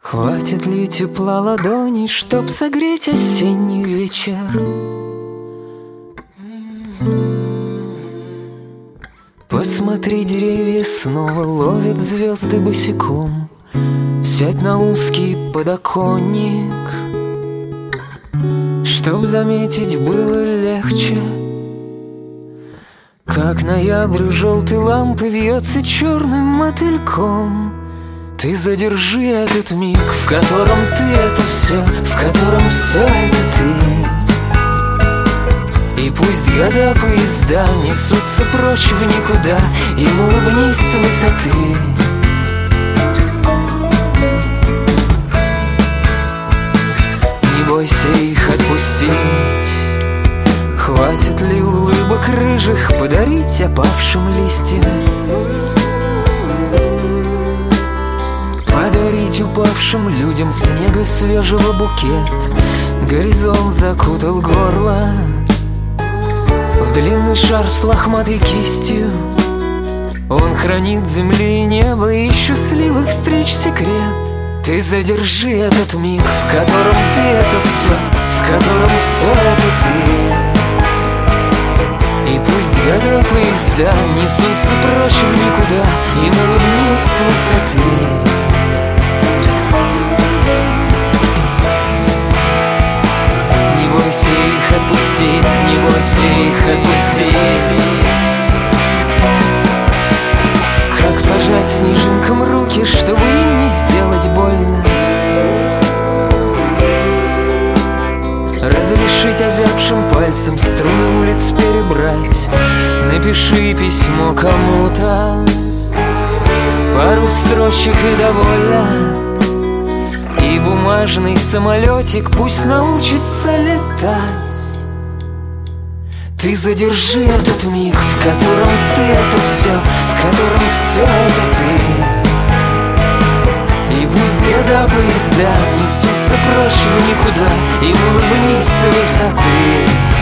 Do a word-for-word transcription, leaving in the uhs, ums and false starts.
Хватит ли тепла ладоней, чтоб согреть осенний вечер? Посмотри, деревья снова ловят звезды босиком. Сядь на узкий подоконник, чтоб заметить было легче, как ноябрь желтой лампы вьется черным мотыльком. Ты задержи этот миг, в котором ты это все, в котором все это ты. И пусть года поезда несутся прочь в никуда, им улыбнись с высоты. Не бойся их отпустить. Хватит ли улыбок рыжих подарить опавшим листьям? Подарить упавшим людям снега свежего букет. Горизонт закутал горло в длинный шарф с лохматой кистью. Он хранит земли и небо и счастливых встреч секрет. Ты задержи этот миг, в котором ты это все, в котором все это ты. И пусть года поезда несутся прочь в никуда, им улыбнись с высоты. Не бойся их отпустить, не бойся их отпустить. Как пожать снежинкам руки, чтобы им не сделать больно? Разрешить озябшим пальцем струны улиц перебрать. Напиши письмо кому-то, пару строчек и довольно. И бумажный самолетик пусть научится летать. Ты задержи этот миг, в котором ты это все, в котором все это ты. И пусть года поезда несутся прочь в никуда, и улыбнись с высоты.